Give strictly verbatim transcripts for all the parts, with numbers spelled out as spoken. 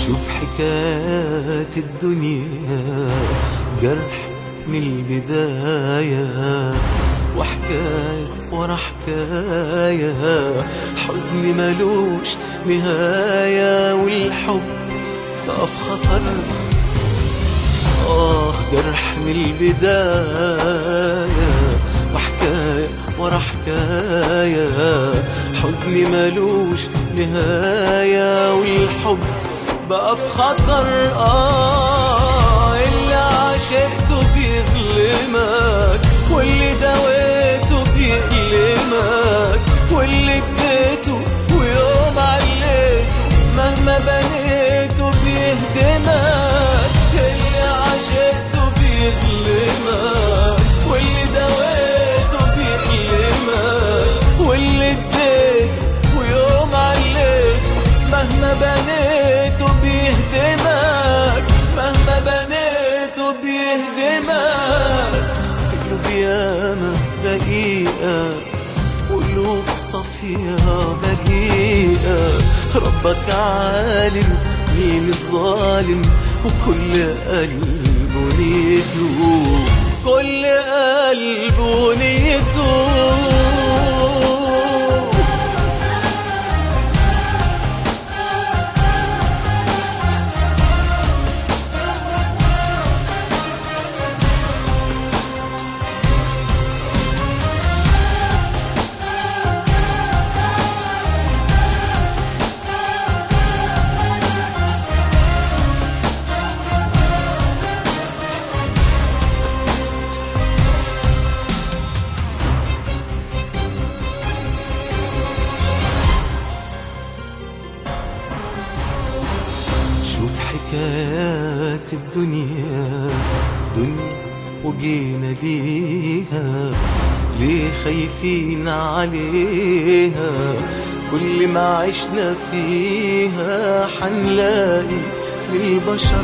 شوف حكايات الدنيا جرح من البداية، وحكاية ورا حكاية، حزن ملوش نهاية، والحب بقى في خطر. آه جرح من البداية، وحكاية ورا حكاية، حزن ملوش نهاية، والحب بقى في خطر. آه اللي عشقته بيظلمك، واللي دويته بيألمك، واللي اديته ويوم عليته مهما بنيته بيهدمك. اللي عشقته بيظلمك، واللي دويته بيألمك، واللي اديته ويوم عليته مهما بنيته بيهدمك، مهما بنيته بيهدمك. في قلوب ياما رقيقة وقلوب صافية بريئة، ربك عالم مين الظالم، وكل قلب ونيته، كل قلب ونيته. شوف حكايات الدنيا دنيا وجينا ليها، ليه خايفين عليها؟ كل ما عشنا فيها حنلاقي من البشر.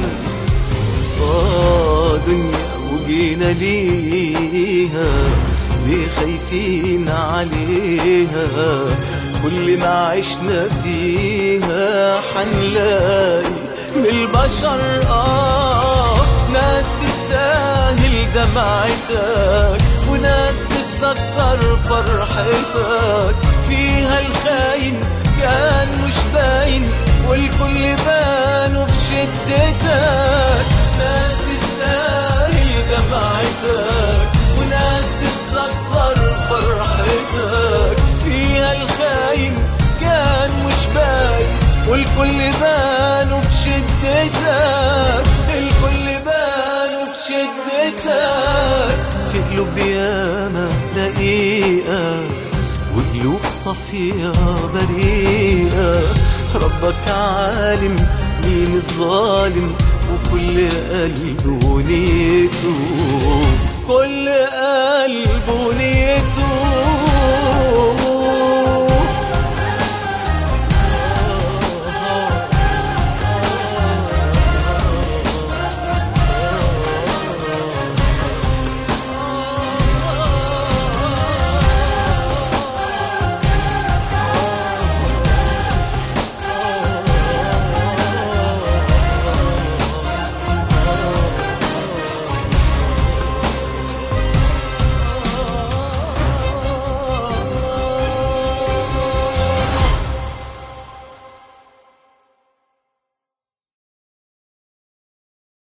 آه دنيا وجينا ليها، ليه خايفين عليها؟ كل ما عشنا فيها حنلاقي من البشر. آه ناس تستاهل دمعتك، وناس تستكتر فرحتك، فيها الخاين كان مش باين، والكل بانوا في شدتك. ناس تستاهل دمعتك، وناس تستكتر فرحتك، فيها الخاين كان مش باين، والكل بانوا في شدتك، الكل بانوا في شدتك. في قلوب ياما رقيقة وقلوب صافية بريئة، ربك عالم مين الظالم، وكل قلب ونيته، كل قلب ونيته.